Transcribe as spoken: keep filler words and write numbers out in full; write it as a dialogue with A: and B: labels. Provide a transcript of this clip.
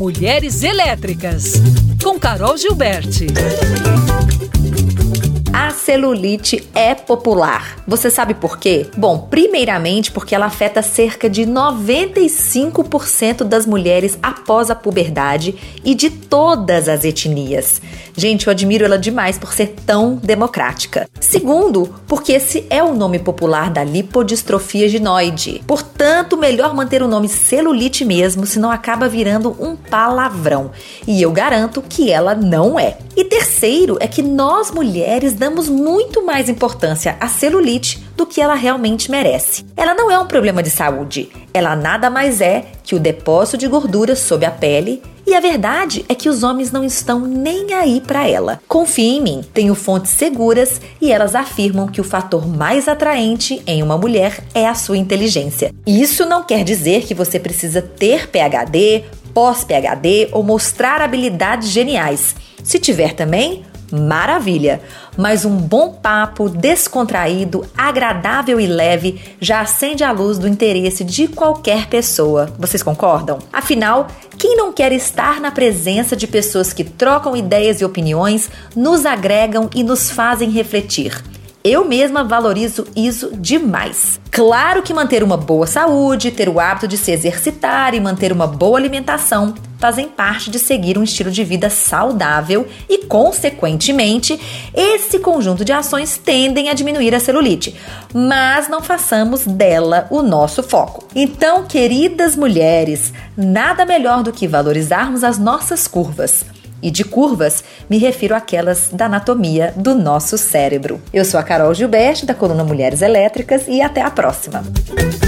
A: Mulheres Elétricas, com Carol Gilberti.
B: A celulite é popular. Você sabe por quê? Bom, primeiramente porque ela afeta cerca de noventa e cinco por cento das mulheres após a puberdade e de todas as etnias. Gente, eu admiro ela demais por ser tão democrática. Segundo, porque esse é o nome popular da lipodistrofia ginoide. Portanto, melhor manter o nome celulite mesmo, senão acaba virando um palavrão. E eu garanto que ela não é. E terceiro é que nós mulheres damos muito mais importância à celulite do que ela realmente merece. Ela não é um problema de saúde, ela nada mais é que o depósito de gordura sob a pele, e a verdade é que os homens não estão nem aí para ela. Confie em mim, tenho fontes seguras e elas afirmam que o fator mais atraente em uma mulher é a sua inteligência. Isso não quer dizer que você precisa ter P H D, pós-P H D ou mostrar habilidades geniais. Se tiver também, maravilha! Mas um bom papo descontraído, agradável e leve já acende a luz do interesse de qualquer pessoa. Vocês concordam? Afinal, quem não quer estar na presença de pessoas que trocam ideias e opiniões, nos agregam e nos fazem refletir? Eu mesma valorizo isso demais. Claro que manter uma boa saúde, ter o hábito de se exercitar e manter uma boa alimentação fazem parte de seguir um estilo de vida saudável e, consequentemente, esse conjunto de ações tendem a diminuir a celulite, mas não façamos dela o nosso foco. Então, queridas mulheres, nada melhor do que valorizarmos as nossas curvas. E de curvas, me refiro àquelas da anatomia do nosso cérebro. Eu sou a Carol Gilberti, da coluna Mulheres Elétricas, e até a próxima!